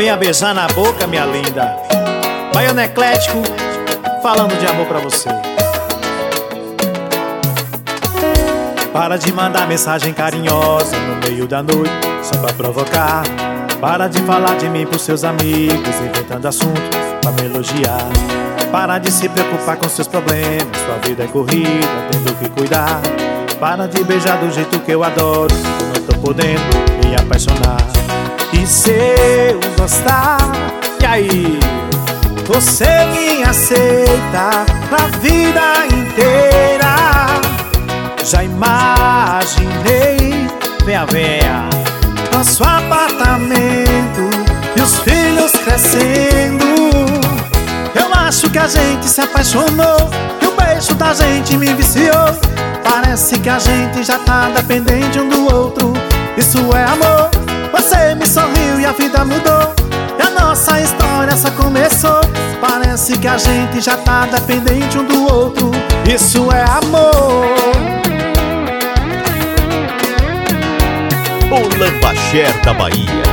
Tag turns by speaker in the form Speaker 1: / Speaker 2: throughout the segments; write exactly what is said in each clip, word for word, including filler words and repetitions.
Speaker 1: Venha beijar na boca, minha linda. Baiano Eclético, falando de amor pra você. Para de mandar mensagem carinhosa no meio da noite, só pra provocar. Para de falar de mim pros seus amigos, inventando assunto pra me elogiar. Para de se preocupar com seus problemas, sua vida é corrida, tendo que cuidar. Para de beijar do jeito que eu adoro, eu não tô podendo me apaixonar. E se eu gostar, e aí? Você me aceita pra vida inteira. Já imaginei, venha, venha, nosso apartamento e os filhos crescendo. Eu acho que a gente se apaixonou e o beijo da gente me viciou. Parece que a gente já tá dependente um do outro. Isso é amor. Você me sorriu e a vida mudou, e a nossa história só começou. Parece que a gente já tá dependente um do outro. Isso é amor.
Speaker 2: O Lambaxer da Bahia.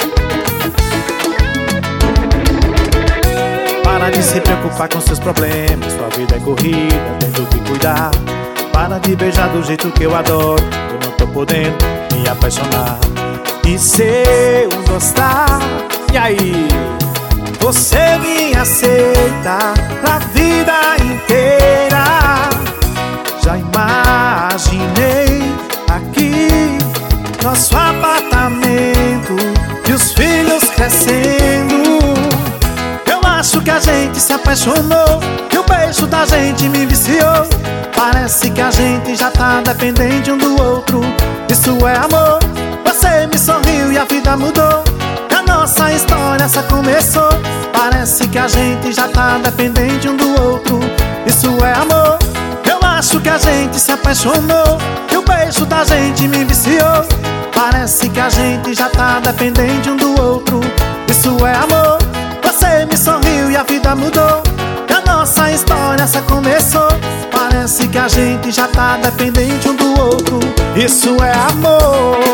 Speaker 1: Para de se preocupar com seus problemas, sua vida é corrida, tendo que cuidar. Para de beijar do jeito que eu adoro, eu não tô podendo me apaixonar. E se eu gostar, e aí? Você me aceita pra vida inteira. Já imaginei aqui nosso apartamento e os filhos crescendo. Eu acho que a gente se apaixonou e o beijo da gente me viciou. Parece que a gente já tá dependente um do outro. Isso é amor. Você me sorriu e a vida mudou, e a nossa história só começou. Parece que a gente já tá dependente um do outro. Isso é amor. Eu acho que a gente se apaixonou e o beijo da gente me viciou. Parece que a gente já tá dependente um do outro. Isso é amor. Você me sorriu e a vida mudou, e a nossa história só começou. Parece que a gente já tá dependente um do outro. Isso é amor.